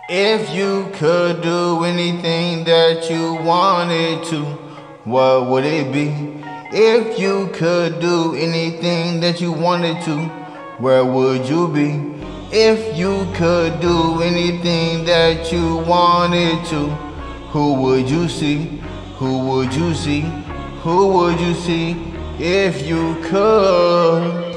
If you could do anything that you wanted to, what would it be? If you could do anything that you wanted to, where would you be? If you could do anything that you wanted to, who would you see? Who would you see? Who would you see if you could?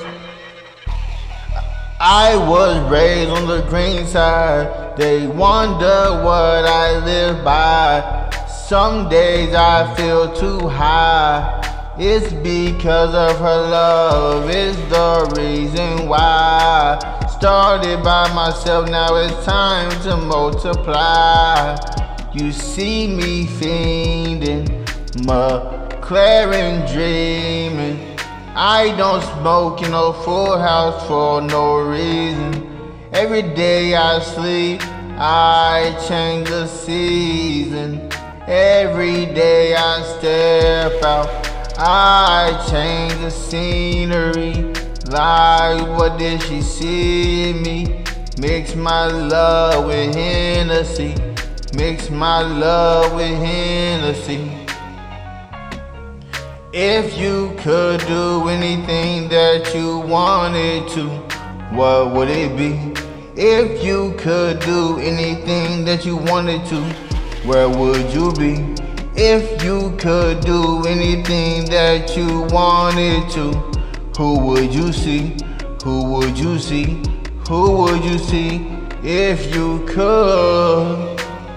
I was raised on the green side. They wonder what I live by. Some days I feel too high. It's because of her love, it's the reason why. Started by myself, now it's time to multiply. You see me fiending, McLaren dreaming. I don't smoke in no full house for no reason. Every day I sleep, I change the season. Every day I step out, I change the scenery. Like, what did she see in me? Mix my love with Hennessy. Mix my love with Hennessy. If you could do anything that you wanted to, what would it be? If you could do anything that you wanted to, where would you be? If you could do anything that you wanted to, who would you see? Who would you see? Who would you see if you could?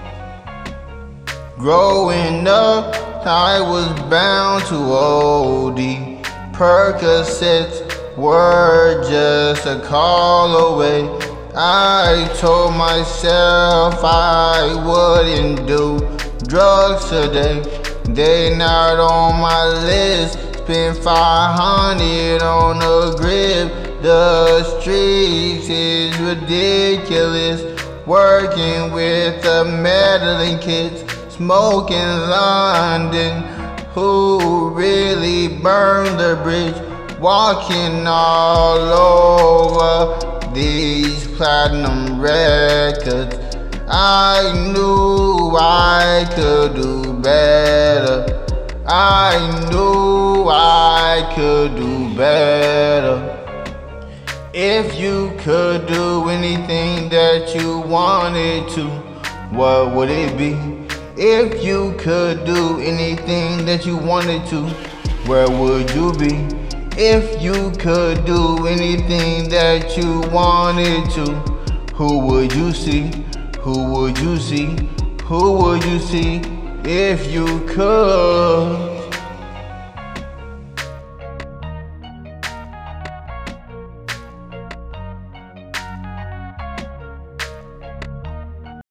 Growing up, I was bound to OD. Percocets were just a call away. I told myself I wouldn't do drugs today. They not on my list. Spent 500 on a grip. The streets is ridiculous. Working with the meddling kids. Smoking London, who really burned the bridge? Walking all over these platinum records. I knew I could do better. I knew I could do better. If you could do anything that you wanted to, what would it be? If you could do anything that you wanted to, where would you be? If you could do anything that you wanted to, who would you see? Who would you see? Who would you see if you could?